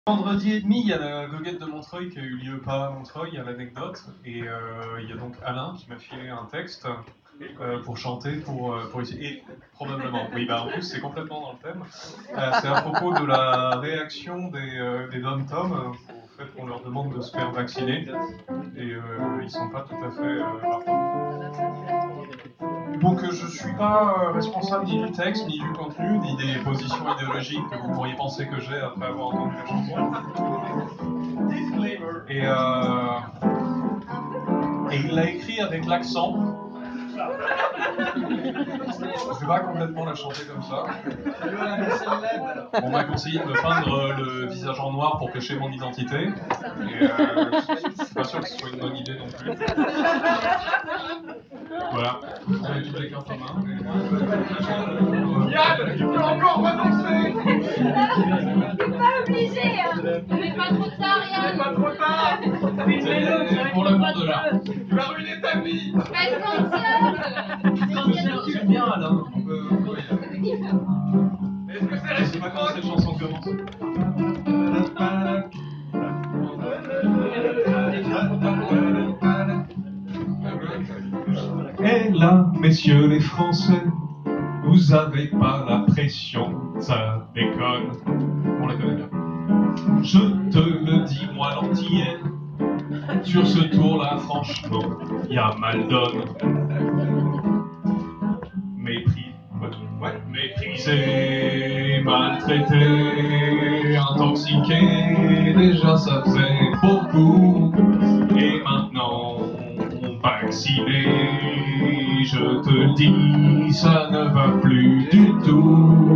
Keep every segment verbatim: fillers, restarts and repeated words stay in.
Vendredi et demi, il y a la goguette de Montreuil qui a eu lieu pas à Montreuil, il y a l'anecdote, et euh, il y a donc Alain qui m'a filé un texte euh, pour chanter, pour, euh, pour essayer, et probablement, oui, bah en plus c'est complètement dans le thème, euh, c'est à propos de la réaction des, euh, des dom-toms euh, au fait qu'on leur demande de se faire vacciner, et euh, ils sont pas tout à fait euh, partants. Donc euh, je suis pas euh, responsable ni du texte, ni du contenu, ni des positions idéologiques que vous pourriez penser que j'ai après avoir entendu la chanson. Et, euh, et il l'a écrit avec l'accent. Je vais pas complètement la chanter comme ça. On m'a conseillé de me peindre le visage en noir pour cacher mon identité. Et euh, je suis pas sûr que ce soit une bonne idée non plus. Voilà, vous avez toutes les cartes en main. Yann, tu peux encore renoncer. T'es pas obligé, hein. On n'est pas trop tard, Yann. C'est pas trop tard. Pour l'amour de l'art. Tu vas ruiner ta vie. Reste conscient. J'aime bien Alain. On peut, on peut y aller. Est-ce que c'est Je sais pas comment cette chanson commence. Et là, messieurs les Français, vous avez pas la pression, ça déconne. On la connaît bien. Je te le dis, moi l'antillais, sur ce tour-là, franchement, y a mal donne. Mépris, ouais, méprisé, maltraité, intoxiqué, déjà ça faisait beaucoup. Et maintenant, vacciné, je te le dis, ça ne va plus du tout.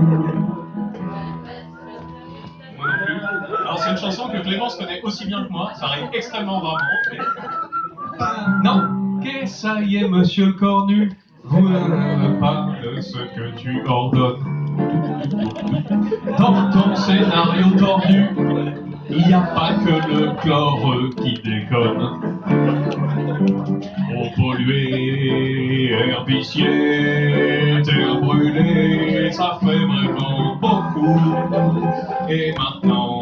Moi non plus. Alors c'est une chanson que Clémence connaît aussi bien que moi, ça arrive extrêmement rarement. Mais... Non, que ça y est, monsieur le cornu, vous n'avez pas de ce que tu ordonnes. Dans ton scénario tordu, il n'y a pas que le chlore qui déconne. Eau polluée, air vicié, terre brûlée, ça fait vraiment beaucoup. Et maintenant,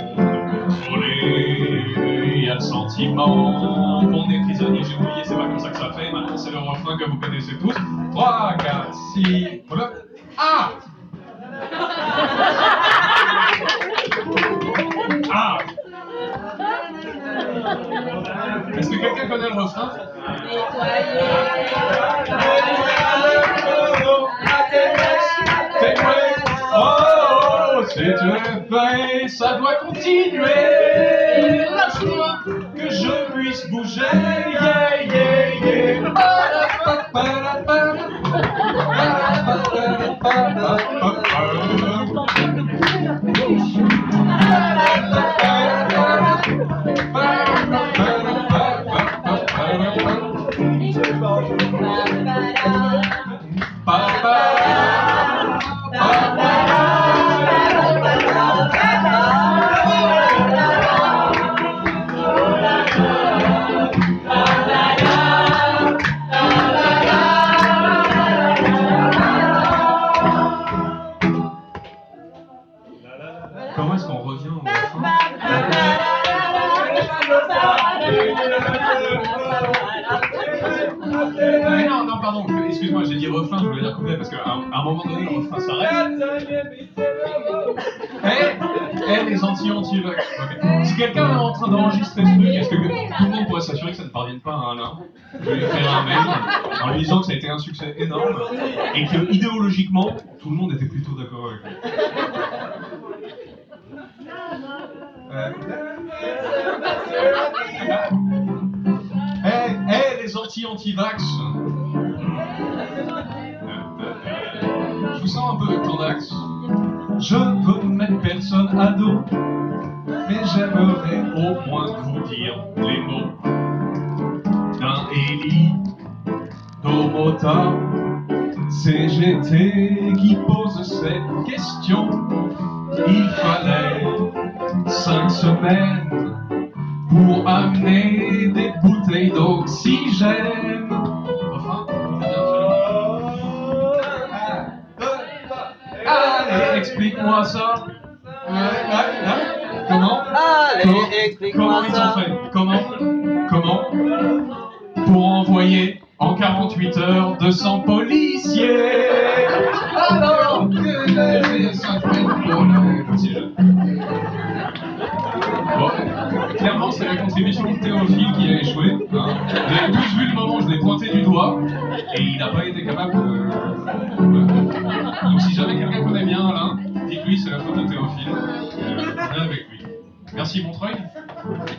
il y a le sentiment qu'on est prisonnier. J'ai oublié, c'est pas comme ça que ça fait. Maintenant, c'est le refrain que vous connaissez tous. trois, quatre, six, voilà. Ah! Ah! Est-ce que quelqu'un connaît le refrain? Oh, c'est fait, ça doit continuer. Lâche-moi que je puisse bouger. Yeah, yeah, yeah. Comment est-ce qu'on revient au refrain? Mais non, non, pardon, excuse-moi, j'ai dit refrain, je voulais dire couplet, parce qu'à un, à un moment donné, le refrain s'arrête. Eh, eh, les anti-anti-vax. Okay. Si quelqu'un est en train d'enregistrer ce truc, est-ce que tout le monde pourrait s'assurer que ça ne parvienne pas à Alain? Je vais lui écrire un mail en lui disant que ça a été un succès énorme et que idéologiquement, tout le monde était plutôt d'accord avec lui. Euh... Eh, eh, les anti-anti-vax. Je vous sens un peu de Clandax. Je veux mettre personne à dos, mais j'aimerais au moins vous dire les mots d'un Élie Domota C G T qui pose cette question. Il fallait cinq semaines pour amener des bouteilles d'oxygène. Enfin, allez, explique-moi ça. Ouais, ouais, ouais. Comment? Allez, comment, explique-moi comment ils ça. ont fait? Comment? Comment? Pour envoyer en quarante-huit heures deux cents policiers. Alors que la G cinq mètres pour le petit jeu. Bon, clairement, c'est la contribution de Théophile qui a échoué. Hein. Vous avez tous vu le moment où je l'ai pointé du doigt, et il n'a pas été capable de... Donc si jamais quelqu'un connaît bien Alain, dites-lui c'est la faute de Théophile. Euh, on est avec lui. Merci Montreuil.